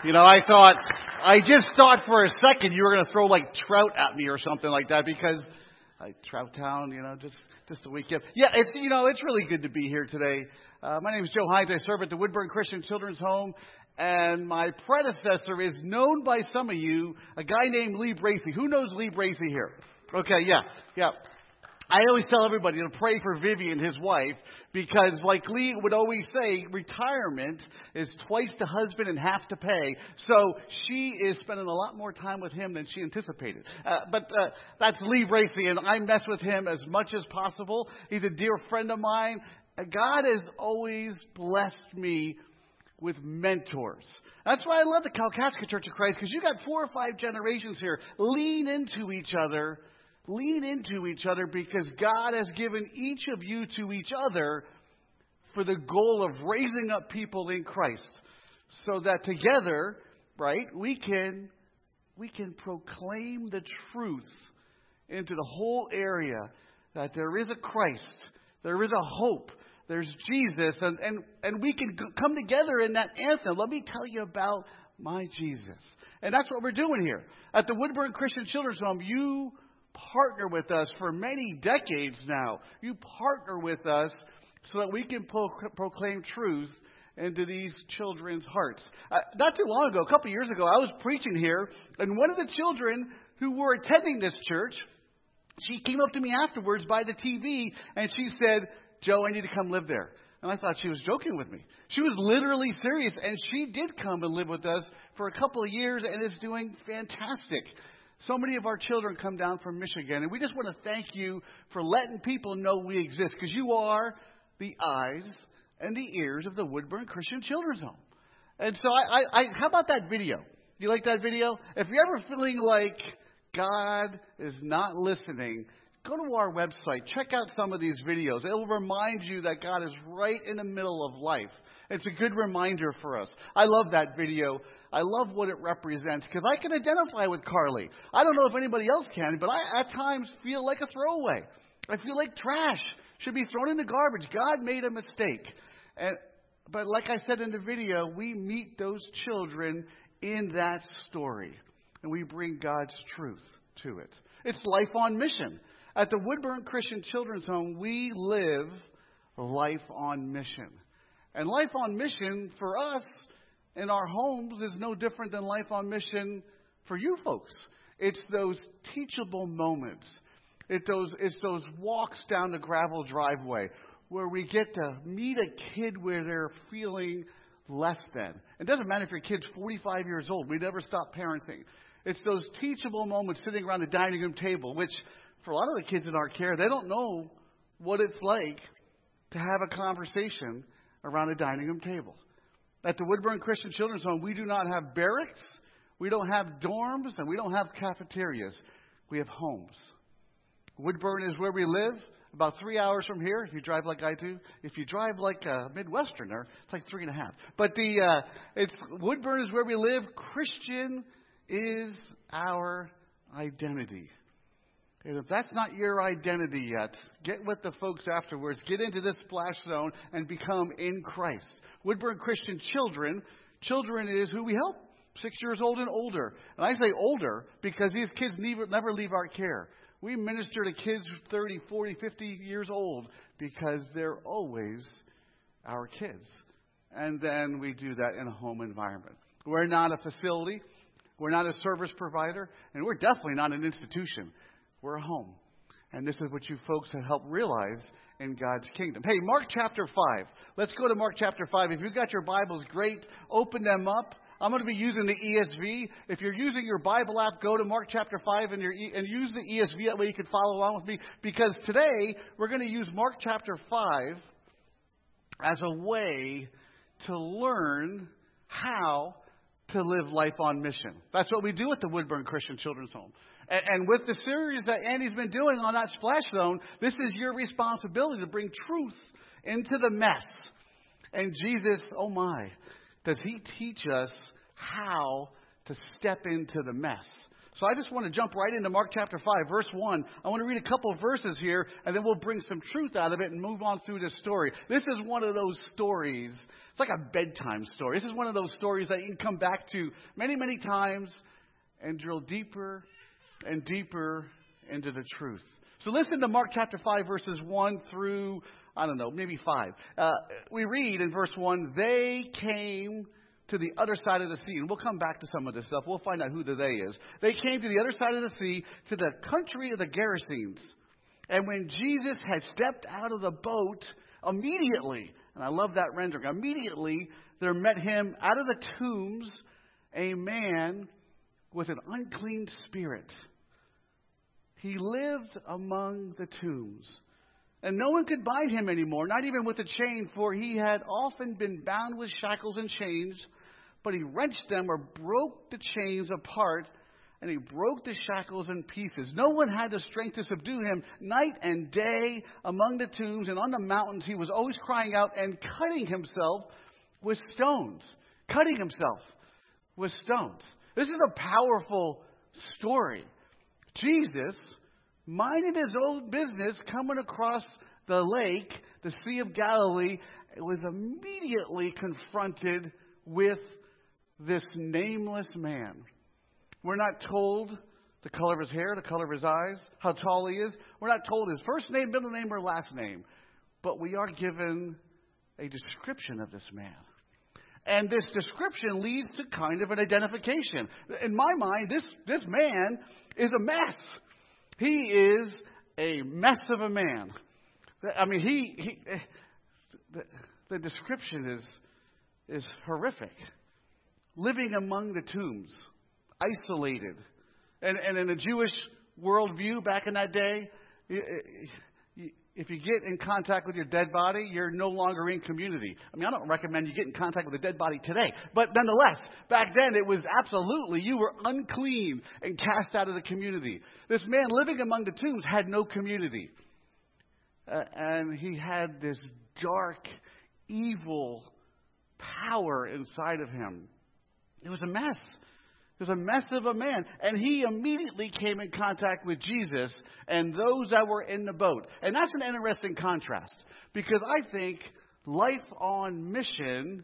I just thought for a second you were going to throw like trout at me or something like that because Trout Town, just a weekend. Yeah, it's really good to be here today. My name is Joe Hines. I serve at the Woodburn Christian Children's Home, and my predecessor is known by some of you, a guy named Lee Bracey. Who knows Lee Bracey here? Okay, yeah. I always tell everybody to pray for Vivian, his wife, because like Lee would always say, retirement is twice the husband and half the pay. So she is spending a lot more time with him than she anticipated. But that's Lee Bracey, and I mess with him as much as possible. He's a dear friend of mine. God has always blessed me with mentors. That's why I love the Kalkaska Church of Christ, because you got 4 or 5 generations here. Lean into each other because God has given each of you to each other for the goal of raising up people in Christ so that together, right, we can proclaim the truth into the whole area that there is a Christ, there is a hope, there's Jesus, and we can come together in that anthem. Let me tell you about my Jesus. And that's what we're doing here. At the Woodburn Christian Children's Home, you partner with us for many decades now. You partner with us so that we can proclaim truth into these children's hearts. Not too long ago, a couple years ago, I was preaching here, and one of the children who were attending this church, she came up to me afterwards by the TV, and she said, "Joe, I need to come live there." And I thought she was joking with me. She was literally serious, and she did come and live with us for a couple of years and is doing fantastic. So many of our children come down from Michigan, and we just want to thank you for letting people know we exist, because you are the eyes and the ears of the Woodburn Christian Children's Home. And so how about that video? Do you like that video? If you're ever feeling like God is not listening, go to our website. Check out some of these videos. It will remind you that God is right in the middle of life. It's a good reminder for us. I love that video. I love what it represents because I can identify with Carly. I don't know if anybody else can, but I at times feel like a throwaway. I feel like trash should be thrown in the garbage. God made a mistake. But like I said in the video, we meet those children in that story, and we bring God's truth to it. It's life on mission. At the Woodburn Christian Children's Home, we live life on mission. And life on mission for us in our homes is no different than life on mission for you folks. It's those teachable moments. It's those walks down the gravel driveway where we get to meet a kid where they're feeling less than. It doesn't matter if your kid's 45 years old. We never stop parenting. It's those teachable moments sitting around the dining room table, which for a lot of the kids in our care, they don't know what it's like to have a conversation around a dining room table. At the Woodburn Christian Children's Home, we do not have barracks, we don't have dorms, and we don't have cafeterias. We have homes. Woodburn is where we live, about 3 hours from here, if you drive like I do. If you drive like a Midwesterner, it's like 3.5. But Woodburn is where we live. Christian is our identity. And if that's not your identity yet, get with the folks afterwards. Get into this splash zone and become in Christ. Woodburn Christian Children is who we help, 6 years old and older. And I say older because these kids never leave our care. We minister to kids 30, 40, 50 years old because they're always our kids. And then we do that in a home environment. We're not a facility. We're not a service provider. And we're definitely not an institution. We're a home. And this is what you folks have helped realize in God's kingdom. Hey, Mark chapter 5. Let's go to Mark chapter 5. If you've got your Bibles, great. Open them up. I'm going to be using the ESV. If you're using your Bible app, go to Mark chapter 5 and use the ESV. That way you can follow along with me. Because today we're going to use Mark chapter 5 as a way to learn how to live life on mission. That's what we do at the Woodburn Christian Children's Home. And with the series that Andy's been doing on that splash zone, this is your responsibility to bring truth into the mess. And Jesus, oh my, does he teach us how to step into the mess? So I just want to jump right into Mark chapter 5, verse 1. I want to read a couple of verses here, and then we'll bring some truth out of it and move on through this story. This is one of those stories. It's like a bedtime story. This is one of those stories that you can come back to many, many times and drill deeper and deeper into the truth. So listen to Mark chapter 5, verses 1 through, maybe 5. We read in verse 1, they came to the other side of the sea. And we'll come back to some of this stuff. We'll find out who the they is. They came to the other side of the sea, to the country of the Gerasenes. And when Jesus had stepped out of the boat, immediately, and I love that rendering, immediately there met him out of the tombs a man with an unclean spirit. He lived among the tombs. And no one could bind him anymore, not even with a chain, for he had often been bound with shackles and chains. But he wrenched them or broke the chains apart, and he broke the shackles in pieces. No one had the strength to subdue him. Night and day among the tombs and on the mountains, he was always crying out and cutting himself with stones. Cutting himself with stones. This is a powerful story. Jesus, minding his own business, coming across the lake, the Sea of Galilee, was immediately confronted with this nameless man. We're not told the color of his hair, the color of his eyes, how tall he is. We're not told his first name, middle name, or last name. But we are given a description of this man. And this description leads to kind of an identification. In my mind, this man is a mess. He is a mess of a man. I mean, the description is horrific. Living among the tombs, isolated. And in a Jewish worldview back in that day, if you get in contact with your dead body, you're no longer in community. I mean, I don't recommend you get in contact with a dead body today. But nonetheless, back then it was absolutely, you were unclean and cast out of the community. This man living among the tombs had no community. And he had this dark, evil power inside of him. It was a mess. It was a mess of a man. And he immediately came in contact with Jesus and those that were in the boat. And that's an interesting contrast, because I think life on mission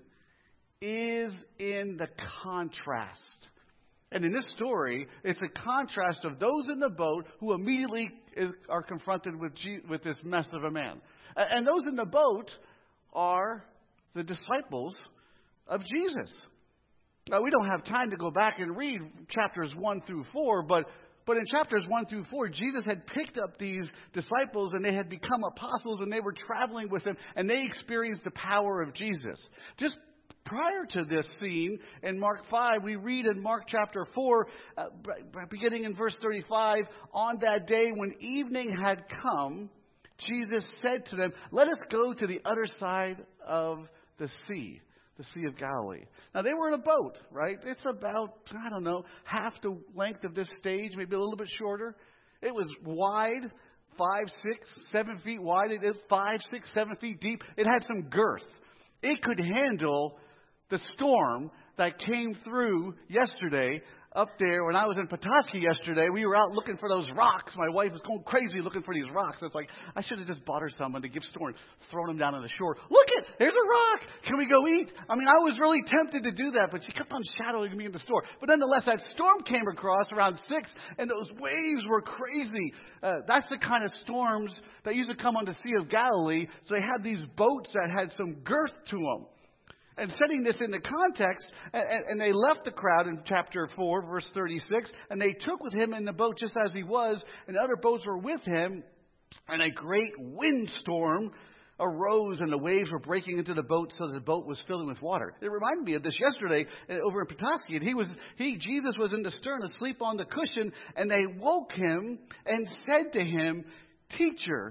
is in the contrast. And in this story, it's a contrast of those in the boat who immediately are confronted with this mess of a man. And those in the boat are the disciples of Jesus. Now, we don't have time to go back and read chapters 1 through 4, but in chapters 1 through 4, Jesus had picked up these disciples and they had become apostles and they were traveling with him and they experienced the power of Jesus. Just prior to this scene in Mark 5, we read in Mark chapter 4, beginning in verse 35, on that day when evening had come, Jesus said to them, let us go to the other side of the sea of Galilee. Now, they were in a boat, right? It's about, half the length of this stage, maybe a little bit shorter. It was wide, 5, 6, 7 feet wide. It is 5, 6, 7 feet deep. It had some girth. It could handle the storm that came through yesterday up there. When I was in Petoskey yesterday, we were out looking for those rocks. My wife was going crazy looking for these rocks. It's like, I should have just bought her someone to give Storm, thrown them down on the shore. Look there's a rock. Can we go eat? I mean, I was really tempted to do that, but she kept on shadowing me in the store. But nonetheless, that storm came across around 6, and those waves were crazy. That's the kind of storms that used to come on the Sea of Galilee. So they had these boats that had some girth to them. And setting this into context, and they left the crowd in chapter 4, verse 36, and they took with him in the boat just as he was, and other boats were with him, and a great windstorm arose, and the waves were breaking into the boat so that the boat was filling with water. It reminded me of this yesterday over in Petoskey. And Jesus was in the stern asleep on the cushion, and they woke him and said to him, Teacher,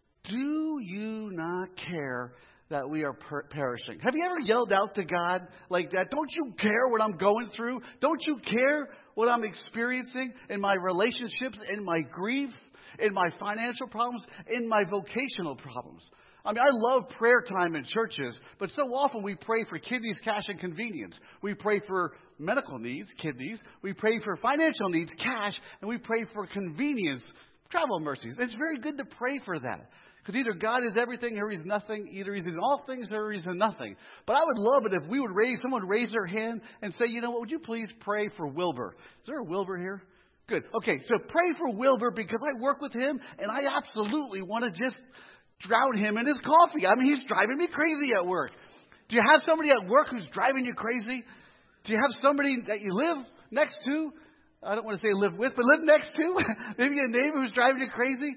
do you not care that we are perishing? Have you ever yelled out to God like that? Don't you care what I'm going through? Don't you care what I'm experiencing in my relationships, in my grief, in my financial problems, in my vocational problems? I mean, I love prayer time in churches, but so often we pray for kidneys, cash, and convenience. We pray for medical needs, kidneys. We pray for financial needs, cash, and we pray for convenience, travel mercies. It's very good to pray for that. Because either God is everything or He's nothing. Either He's in all things or He's in nothing. But I would love it if someone would raise their hand and say, you know what, would you please pray for Wilbur? Is there a Wilbur here? Good. Okay, so pray for Wilbur because I work with him and I absolutely want to just drown him in his coffee. I mean, he's driving me crazy at work. Do you have somebody at work who's driving you crazy? Do you have somebody that you live next to? I don't want to say live with, but live next to. Maybe a neighbor who's driving you crazy.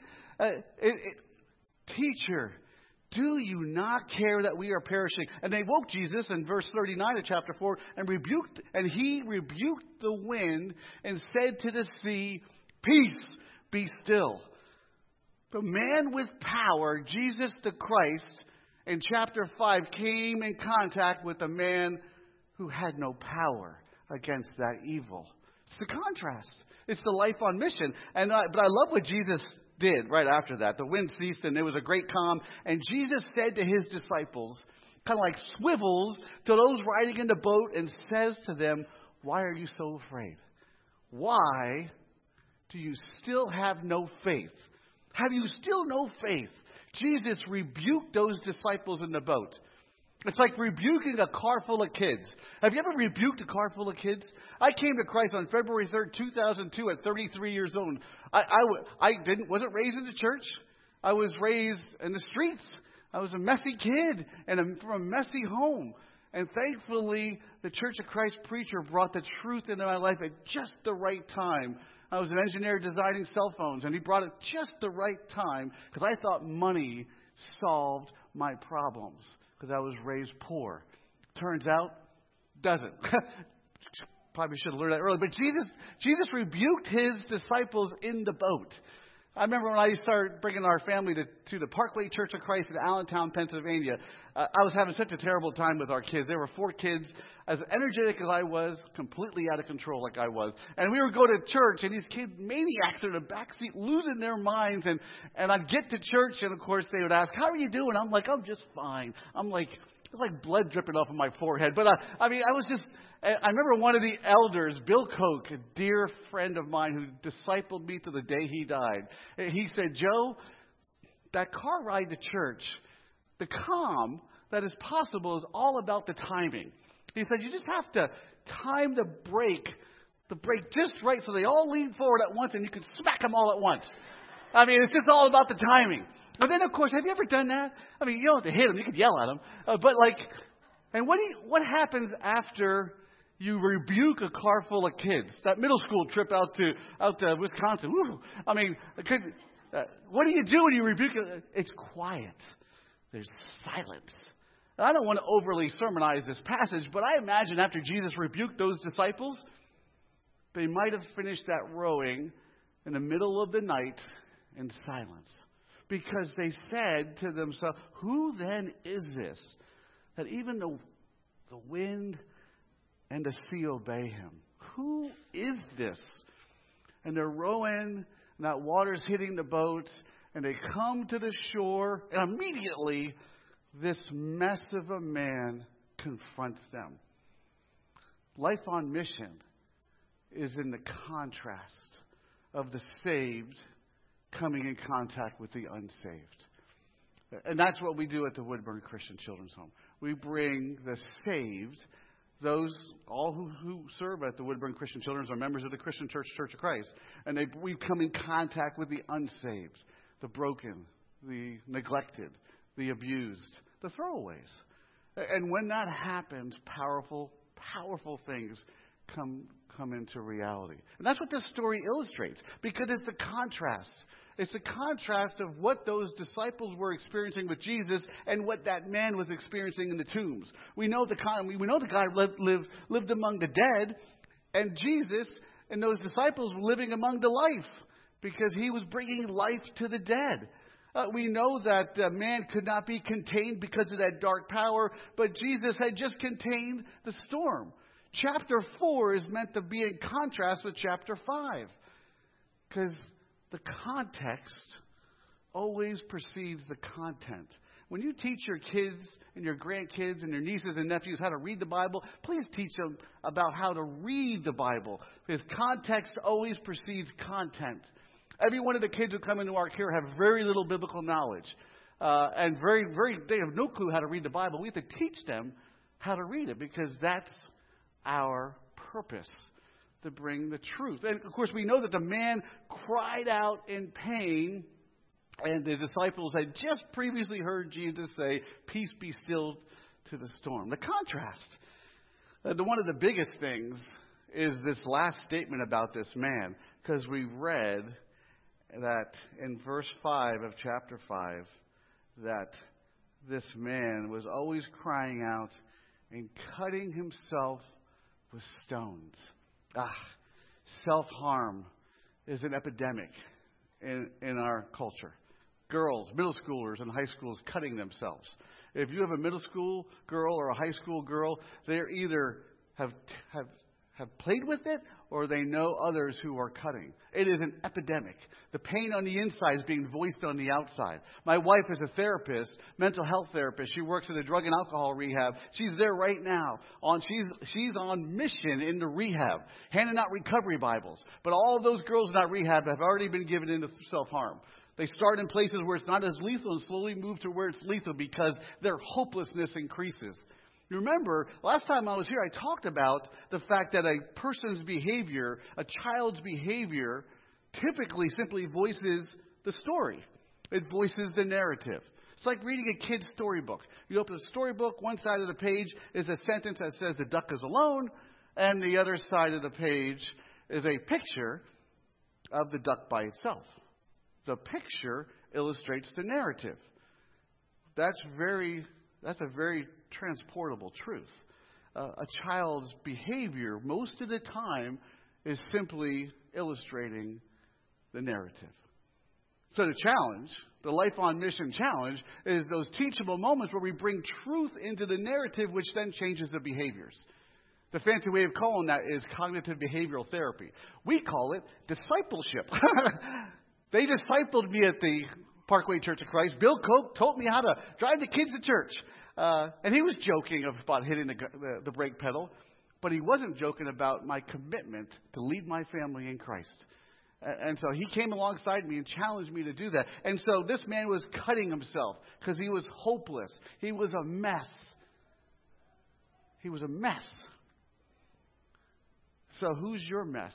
Teacher, do you not care that we are perishing? And they woke Jesus in verse 39 of chapter 4 and he rebuked the wind and said to the sea, peace, be still. The man with power, Jesus the Christ, in chapter 5 came in contact with a man who had no power against that evil. It's the contrast. It's the life on mission. But I love what Jesus did right after that. The wind ceased and there was a great calm. And Jesus said to his disciples, kind of like swivels to those riding in the boat and says to them, why are you so afraid? Why do you still have no faith? Have you still no faith? Jesus rebuked those disciples in the boat. It's like rebuking a car full of kids. Have you ever rebuked a car full of kids? I came to Christ on February 3rd, 2002 at 33 years old. I wasn't raised in the church. I was raised in the streets. I was a messy kid from a messy home. And thankfully, the Church of Christ preacher brought the truth into my life at just the right time. I was an engineer designing cell phones, and he brought it just the right time because I thought money solved my problems because I was raised poor. Turns out, doesn't. Probably should have learned that early. But Jesus rebuked his disciples in the boat. I remember when I started bringing our family to the Parkway Church of Christ in Allentown, Pennsylvania. I was having such a terrible time with our kids. There were 4 kids, as energetic as I was, completely out of control like I was. And we would go to church, and these kids, maniacs, are in the backseat, losing their minds. And I'd get to church, and of course they would ask, "How are you doing?" I'm like, "I'm just fine." It's like blood dripping off of my forehead. But I remember one of the elders, Bill Koch, a dear friend of mine who discipled me to the day he died. He said, "Joe, that car ride to church, the calm that is possible is all about the timing." He said, "You just have to time the brake just right so they all lean forward at once and you can smack them all at once." I mean, it's just all about the timing. And then, of course, have you ever done that? I mean, you don't have to hit them. You could yell at them. And what happens after you rebuke a car full of kids? That middle school trip out to Wisconsin. Woo. I mean, what do you do when you rebuke it? It's quiet. There's silence. I don't want to overly sermonize this passage, but I imagine after Jesus rebuked those disciples, they might have finished that rowing in the middle of the night in silence. Because they said to themselves, "Who then is this that even the wind and the sea obey him? Who is this?" And they're rowing, and that water's hitting the boat, and they come to the shore, and immediately this mess of a man confronts them. Life on mission is in the contrast of the saved coming in contact with the unsaved. And that's what we do at the Woodburn Christian Children's Home. We bring the saved, all who serve at the Woodburn Christian Children's are members of the Christian Church of Christ. And we come in contact with the unsaved, the broken, the neglected, the abused, the throwaways. And when that happens, powerful, powerful things come into reality. And that's what this story illustrates, because it's the contrast. It's the contrast of what those disciples were experiencing with Jesus and what that man was experiencing in the tombs. We know the guy lived among the dead, and Jesus and those disciples were living among the life because he was bringing life to the dead. We know that man could not be contained because of that dark power, but Jesus had just contained the storm. Chapter 4 is meant to be in contrast with chapter 5, because the context always precedes the content. When you teach your kids and your grandkids and your nieces and nephews how to read the Bible, please teach them about how to read the Bible, because context always precedes content. Every one of the kids who come into our care have very little biblical knowledge, and they have no clue how to read the Bible. We have to teach them how to read it, because that's our purpose, to bring the truth. And of course, we know that the man cried out in pain, and the disciples had just previously heard Jesus say, "Peace be still," to the storm. The contrast. One of the biggest things is this last statement about this man, because we read that in verse 5 of chapter 5, that this man was always crying out and cutting himself with stones. Self-harm is an epidemic in our culture. Girls, middle schoolers and high schools cutting themselves. If you have a middle school girl or a high school girl, they either have played with it, or they know others who are cutting. It is an epidemic. The pain on the inside is being voiced on the outside. My wife is a therapist, mental health therapist. She works at a drug and alcohol rehab. She's there right now. She's on mission in the rehab, handing out recovery Bibles. But all of those girls in that rehab have already been given into self-harm. They start in places where it's not as lethal and slowly move to where it's lethal, because their hopelessness increases. You remember, last time I was here, I talked about the fact that a person's behavior, a child's behavior, typically simply voices the story. It voices the narrative. It's like reading a kid's storybook. You open a storybook, one side of the page is a sentence that says the duck is alone, and the other side of the page is a picture of the duck by itself. The picture illustrates the narrative. That's a very transportable truth. A child's behavior, most of the time, is simply illustrating the narrative. So the challenge, the Life on Mission challenge, is those teachable moments where we bring truth into the narrative, which then changes the behaviors. The fancy way of calling that is cognitive behavioral therapy. We call it discipleship. They discipled me at the Parkway Church of Christ. Bill Koch taught me how to drive the kids to church. And he was joking about hitting the brake pedal, but he wasn't joking about my commitment to lead my family in Christ. And so he came alongside me and challenged me to do that. And so this man was cutting himself because he was hopeless. He was a mess. He was a mess. So who's your mess?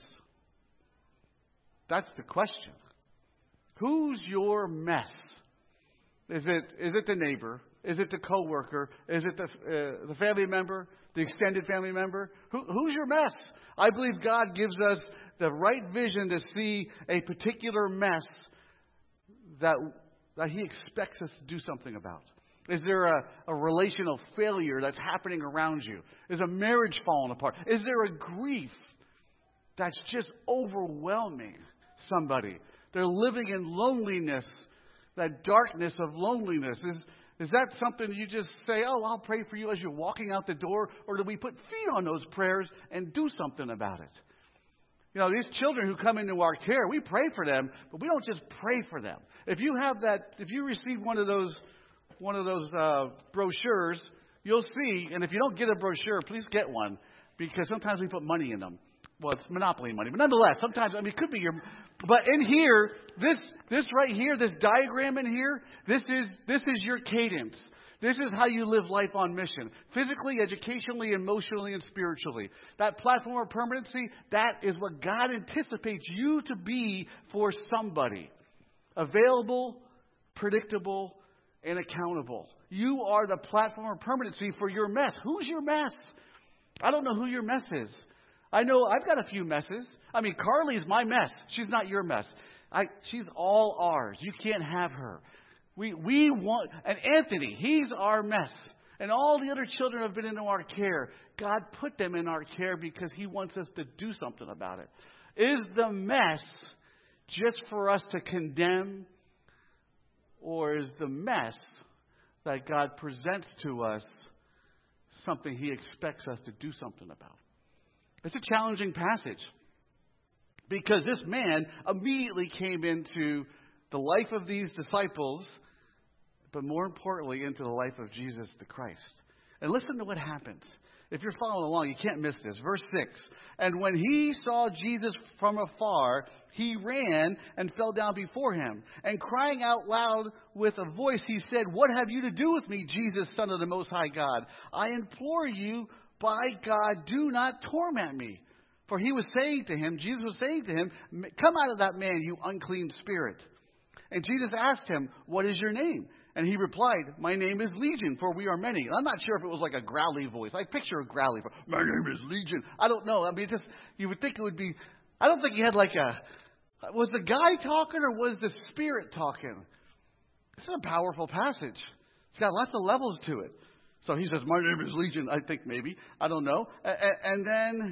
That's the question. Who's your mess? Is it the neighbor? Is it the coworker? Is it the family member? The extended family member? Who's your mess? I believe God gives us the right vision to see a particular mess that He expects us to do something about. Is there a relational failure that's happening around you? Is a marriage falling apart? Is there a grief that's just overwhelming somebody? They're living in loneliness, that darkness of loneliness. Is that something you just say, "Oh, I'll pray for you," as you're walking out the door? Or do we put feet on those prayers and do something about it? You know, these children who come into our care, we pray for them, but we don't just pray for them. If you receive one of those brochures, you'll see, and if you don't get a brochure, please get one, because sometimes we put money in them. Well, it's Monopoly money, but nonetheless, sometimes, it could be but in here, this right here, this diagram in here, this is your cadence. This is how you live life on mission. Physically, educationally, emotionally, and spiritually. That platform of permanency, that is what God anticipates you to be for somebody. Available, predictable, and accountable. You are the platform of permanency for your mess. Who's your mess? I don't know who your mess is. I know I've got a few messes. Carly's my mess. She's not your mess. She's all ours. You can't have her. We want, and Anthony, he's our mess. And all the other children have been in our care. God put them in our care because He wants us to do something about it. Is the mess just for us to condemn? Or is the mess that God presents to us something He expects us to do something about? It's a challenging passage, because this man immediately came into the life of these disciples but more importantly, into the life of Jesus the Christ. And listen to what happens. If you're following along, you can't miss this. Verse 6. And when he saw Jesus from afar, he ran and fell down before him. And crying out loud with a voice, he said, "What have you to do with me, Jesus, Son of the Most High God? I implore you, by God, do not torment me." For he was saying to him, Jesus was saying to him, "Come out of that man, you unclean spirit." And Jesus asked him, "What is your name?" And he replied, "My name is Legion, for we are many." And I'm not sure if it was like a growly voice. I picture a growly voice. "My name is Legion." I don't know. I mean, just you would think it would be. I don't think he had like a. Was the guy talking or was the Spirit talking? This is a powerful passage. It's got lots of levels to it. So he says, "My name is Legion." I think maybe. I don't know. And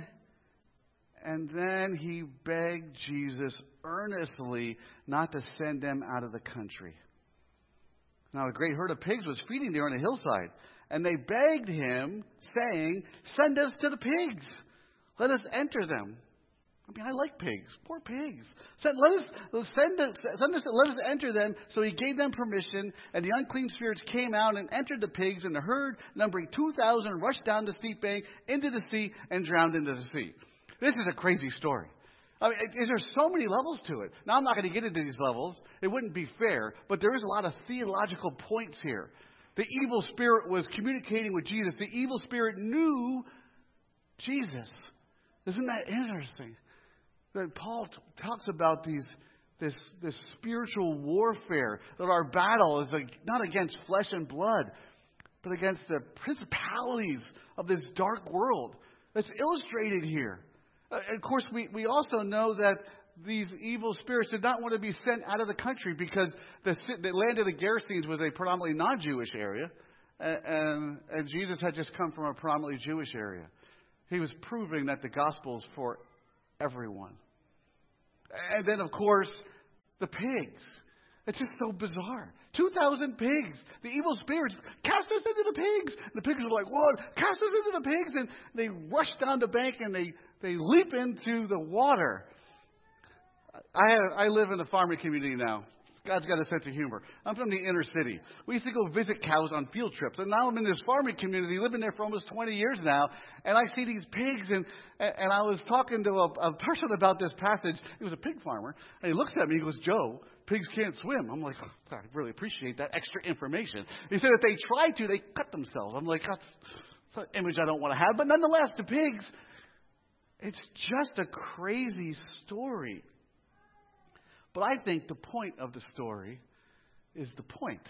then he begged Jesus earnestly not to send them out of the country. Now, a great herd of pigs was feeding there on a hillside. And they begged him, saying, "Send us to the pigs. Let us enter them." I mean, I like pigs. Poor pigs. Let us enter them. So he gave them permission. And the unclean spirits came out and entered the pigs. And the herd, numbering 2,000, rushed down the steep bank into the sea and drowned into the sea. This is a crazy story. I mean, there's so many levels to it. Now, I'm not going to get into these levels. It wouldn't be fair. But there is a lot of theological points here. The evil spirit was communicating with Jesus. The evil spirit knew Jesus. Isn't that interesting? That Paul talks about this spiritual warfare. That our battle is not against flesh and blood, but against the principalities of this dark world. That's illustrated here. Of course, we also know that these evil spirits did not want to be sent out of the country because the land of the Gerasenes was a predominantly non-Jewish area. And Jesus had just come from a predominantly Jewish area. He was proving that the gospel is for everyone. And then, of course, the pigs. It's just so bizarre. 2,000 pigs. The evil spirits, "Cast us into the pigs." And the pigs were like, "What? Cast us into the pigs." And they rush down the bank and they leap into the water. I live in a farming community now. God's got a sense of humor. I'm from the inner city. We used to go visit cows on field trips. And now I'm in this farming community, living there for almost 20 years now. And I see these pigs. And I was talking to a person about this passage. He was a pig farmer. And he looks at me. He goes, "Joe, pigs can't swim." I'm like, "Oh, I really appreciate that extra information." He said if they try to, they cut themselves. I'm like, that's an image I don't want to have. But nonetheless, the pigs, it's just a crazy story. But I think the point of the story is the point.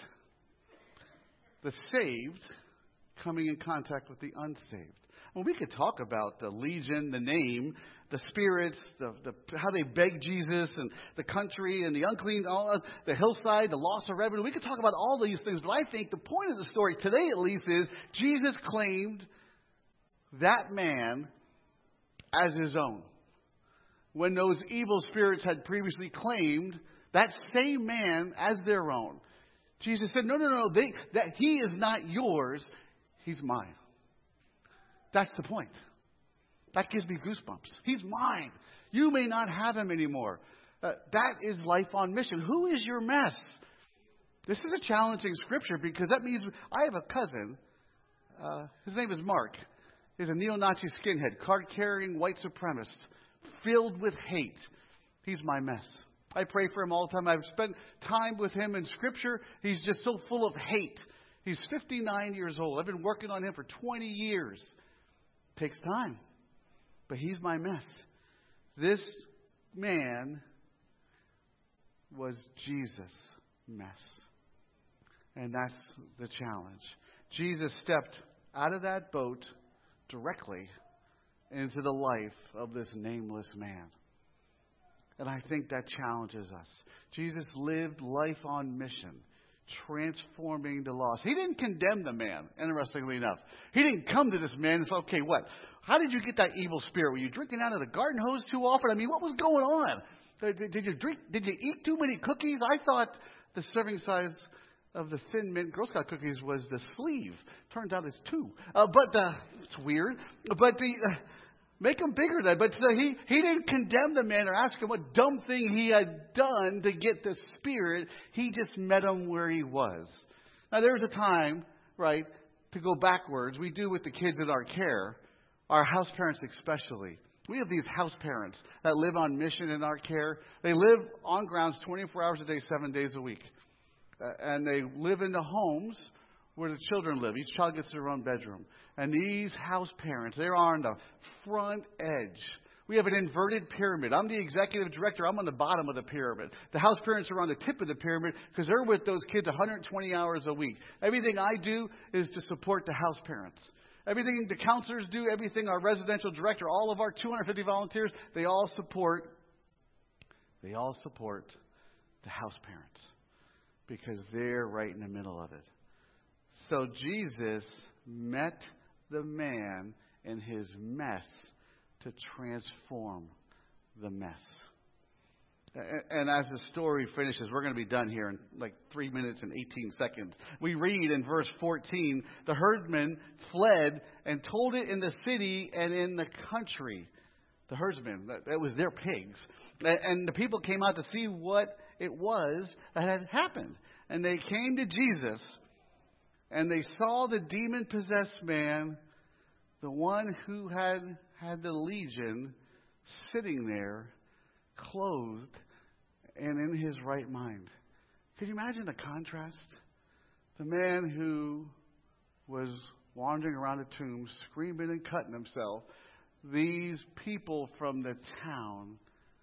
The saved coming in contact with the unsaved. Well, we could talk about the legion, the name, the spirits, how they begged Jesus, and the country, and the unclean, the hillside, the loss of revenue. We could talk about all these things, but I think the point of the story today, at least, is Jesus claimed that man as his own. When those evil spirits had previously claimed that same man as their own. Jesus said, no, that he is not yours, he's mine. That's the point. That gives me goosebumps. He's mine. You may not have him anymore. That is life on mission. Who is your mess? This is a challenging scripture because that means I have a cousin. His name is Mark. He's a neo-Nazi skinhead, card-carrying white supremacist, filled with hate. He's my mess. I pray for him all the time. I've spent time with him in Scripture. He's just so full of hate. He's 59 years old. I've been working on him for 20 years. Takes time. But he's my mess. This man was Jesus' mess. And that's the challenge. Jesus stepped out of that boat directly into the life of this nameless man. And I think that challenges us. Jesus lived life on mission, transforming the lost. He didn't condemn the man, interestingly enough. He didn't come to this man and say, "Okay, what? How did you get that evil spirit? Were you drinking out of the garden hose too often? I mean, what was going on? Did you eat too many cookies?" I thought the serving size of the Thin Mint Girl Scout cookies was the sleeve. Turns out it's 2. But it's weird. But make them bigger then. But he didn't condemn the man or ask him what dumb thing he had done to get the spirit. He just met him where he was. Now, there's a time, right, to go backwards. We do with the kids in our care, our house parents especially. We have these house parents that live on mission in our care. They live on grounds 24 hours a day, 7 days a week. And they live in the homes where the children live. Each child gets their own bedroom. And these house parents, they're on the front edge. We have an inverted pyramid. I'm the executive director. I'm on the bottom of the pyramid. The house parents are on the tip of the pyramid because they're with those kids 120 hours a week. Everything I do is to support the house parents. Everything the counselors do, everything our residential director, all of our 250 volunteers, they all support the house parents because they're right in the middle of it. So Jesus met the man in his mess to transform the mess. And as the story finishes, we're going to be done here in like 3 minutes and 18 seconds. We read in verse 14, the herdsmen fled and told it in the city and in the country. The herdsmen, that was their pigs. And the people came out to see what it was that had happened. And they came to Jesus and they saw the demon-possessed man, the one who had the legion, sitting there, clothed and in his right mind. Could you imagine the contrast? The man who was wandering around the tomb, screaming and cutting himself. These people from the town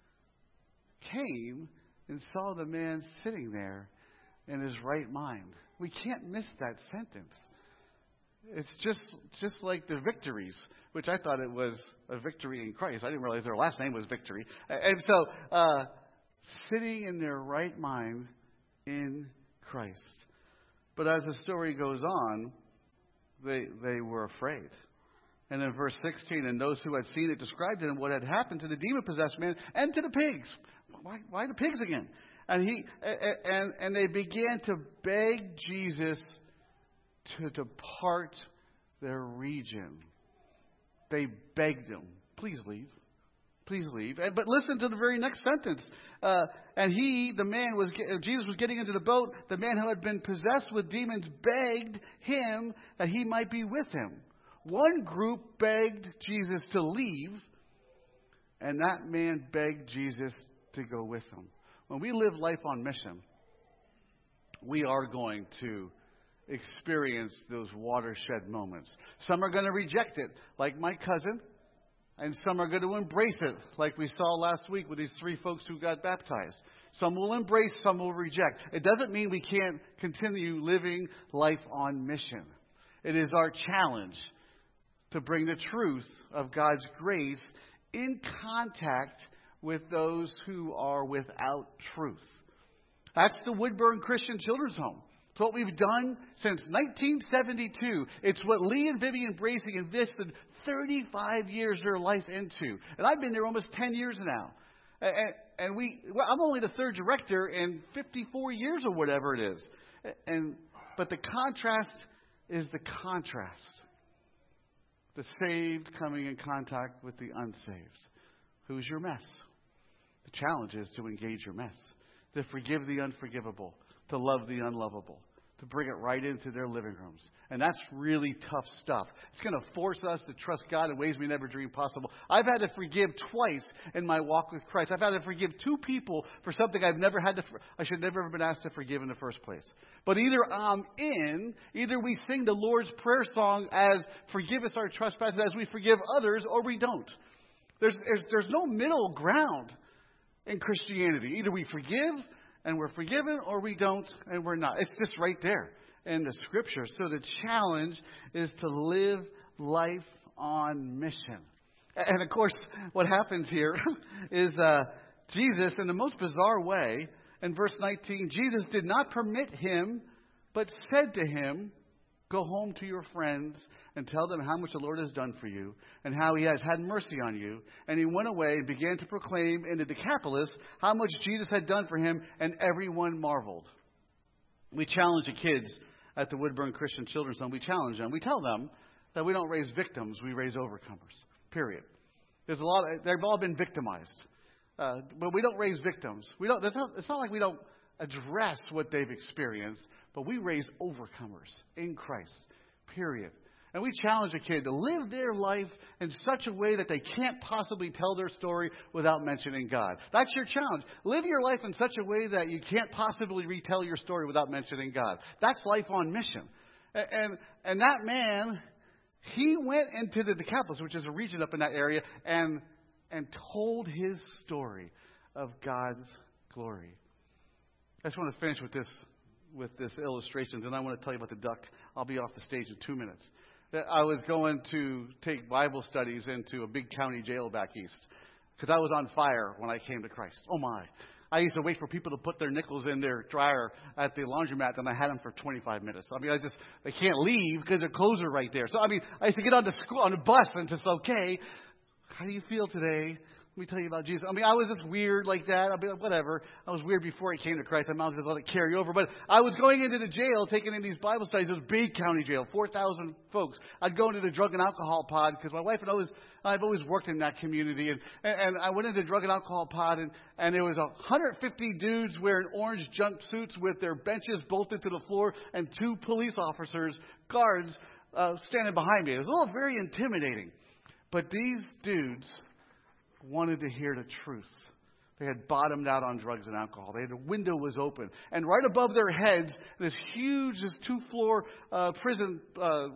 came and saw the man sitting there in his right mind. We can't miss that sentence. It's just like the victories, which I thought it was a victory in Christ. I didn't realize their last name was Victory. And so, sitting in their right mind in Christ. But as the story goes on, they were afraid. And in verse 16, and those who had seen it described to them what had happened to the demon-possessed man and to the pigs. Why the pigs again? And they began to beg Jesus to depart their region. They begged him, please leave. Please leave. But listen to the very next sentence. And Jesus was getting into the boat. The man who had been possessed with demons begged him that he might be with him. One group begged Jesus to leave, and that man begged Jesus to go with him. When we live life on mission, we are going to experience those watershed moments. Some are going to reject it, like my cousin, and some are going to embrace it, like we saw last week with these 3 folks who got baptized. Some will embrace, some will reject. It doesn't mean we can't continue living life on mission. It is our challenge to bring the truth of God's grace in contact with those who are without truth. That's the Woodburn Christian Children's Home. It's what we've done since 1972. It's what Lee and Vivian Bracing invested 35 years of their life into. And I've been there almost 10 years now. I'm only the 3rd director in 54 years or whatever it is. But the contrast is the contrast. The saved coming in contact with the unsaved. Who's your mess? The challenge is to engage your mess. To forgive the unforgivable. To love the unlovable. To bring it right into their living rooms. And that's really tough stuff. It's going to force us to trust God in ways we never dreamed possible. I've had to forgive twice in my walk with Christ. I've had to forgive 2 people for something I should never have been asked to forgive in the first place. But either we sing the Lord's Prayer song as forgive us our trespasses as we forgive others, or we don't. There's no middle ground in Christianity. Either we forgive and we're forgiven, or we don't, and we're not. It's just right there in the Scripture. So the challenge is to live life on mission. And of course, what happens here is Jesus, in the most bizarre way, in verse 19, Jesus did not permit him, but said to him, go home to your friends and tell them how much the Lord has done for you and how he has had mercy on you. And he went away and began to proclaim in the Decapolis how much Jesus had done for him, and everyone marveled. We challenge the kids at the Woodburn Christian Children's Home. We challenge them. We tell them that we don't raise victims, we raise overcomers. Period. They've all been victimized. But we don't raise victims. It's not like we don't address what they've experienced, but we raise overcomers in Christ, period. And we challenge a kid to live their life in such a way that they can't possibly tell their story without mentioning God. That's your challenge. Live your life in such a way that you can't possibly retell your story without mentioning God. That's life on mission. And that man, he went into the Decapolis, which is a region up in that area, and told his story of God's glory. I just want to finish with this illustrations, and I want to tell you about the duck. I'll be off the stage in 2 minutes. I was going to take Bible studies into a big county jail back east because I was on fire when I came to Christ. Oh my. I used to wait for people to put their nickels in their dryer at the laundromat, and I had them for 25 minutes. I mean, they can't leave because their clothes are right there. So, I mean, I used to get on the bus and just, okay, how do you feel today? Let me tell you about Jesus. I mean, I was just weird like that. I'll be like, whatever. I was weird before I came to Christ. I might as well let it carry over. But I was going into the jail, taking in these Bible studies. It was a big county jail, 4,000 folks. I'd go into the drug and alcohol pod because my wife and I've always worked in that community. And I went into the drug and alcohol pod, and there was 150 dudes wearing orange jumpsuits with their benches bolted to the floor and 2 police officers, guards, standing behind me. It was all very intimidating. But these dudes wanted to hear the truth. They had bottomed out on drugs and alcohol. The window was open. And right above their heads, this 2-floor prison pod.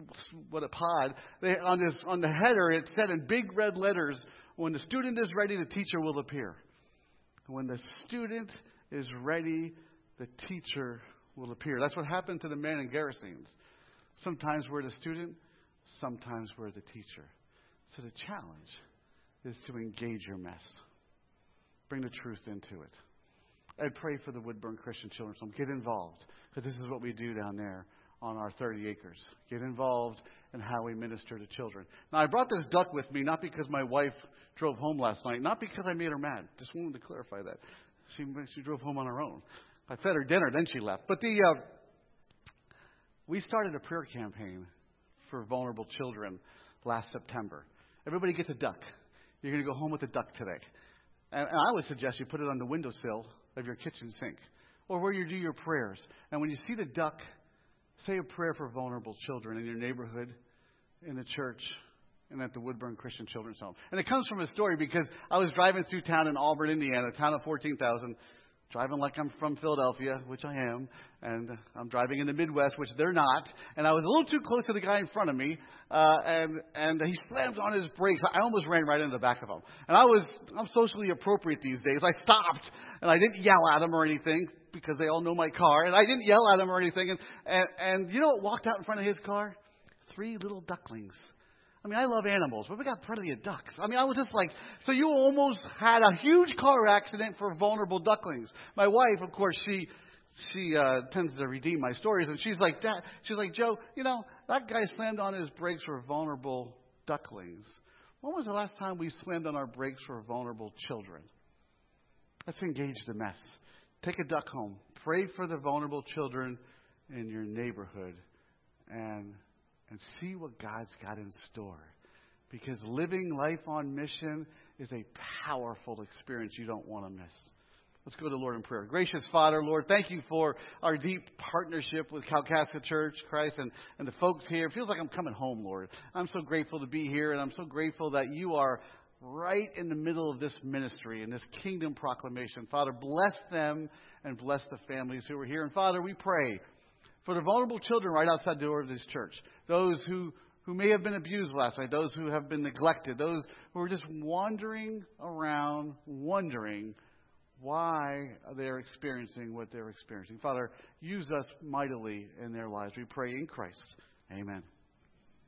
On the header, it said in big red letters, when the student is ready, the teacher will appear. When the student is ready, the teacher will appear. That's what happened to the man in Gerasenes. Sometimes we're the student, sometimes we're the teacher. So the challenge is to engage your mess. Bring the truth into it. I pray for the Woodburn Christian Children's Home. Get involved, because this is what we do down there on our 30 acres. Get involved in how we minister to children. Now, I brought this duck with me, not because my wife drove home last night, not because I made her mad. Just wanted to clarify that. She drove home on her own. I fed her dinner, then she left. But we started a prayer campaign for vulnerable children last September. Everybody gets a duck. You're going to go home with a duck today. And I would suggest you put it on the windowsill of your kitchen sink or where you do your prayers. And when you see the duck, say a prayer for vulnerable children in your neighborhood, in the church, and at the Woodburn Christian Children's Home. And it comes from a story because I was driving through town in Auburn, Indiana, a town of 14,000, driving like I'm from Philadelphia, which I am, and I'm driving in the Midwest, which they're not, and I was a little too close to the guy in front of me, and he slams on his brakes. I almost ran right into the back of him. And I'm socially appropriate these days. I stopped, and I didn't yell at him or anything, because they all know my car, and I didn't yell at him or anything, and you know what walked out in front of his car? 3 little ducklings. I mean, I love animals, but we got plenty of ducks. I mean, I was just like, so you almost had a huge car accident for vulnerable ducklings. My wife, of course, she tends to redeem my stories, and she's like, Dad, she's like, Joe, you know, that guy slammed on his brakes for vulnerable ducklings. When was the last time we slammed on our brakes for vulnerable children? Let's engage the mess. Take a duck home. Pray for the vulnerable children in your neighborhood, and see what God's got in store. Because living life on mission is a powerful experience you don't want to miss. Let's go to the Lord in prayer. Gracious Father, Lord, thank you for our deep partnership with Kalkaska Church, Christ, and the folks here. It feels like I'm coming home, Lord. I'm so grateful to be here, and I'm so grateful that you are right in the middle of this ministry and this kingdom proclamation. Father, bless them and bless the families who are here. And Father, we pray for the vulnerable children right outside the door of this church, those who may have been abused last night, those who have been neglected, those who are just wandering around, wondering why they're experiencing what they're experiencing. Father, use us mightily in their lives. We pray in Christ. Amen.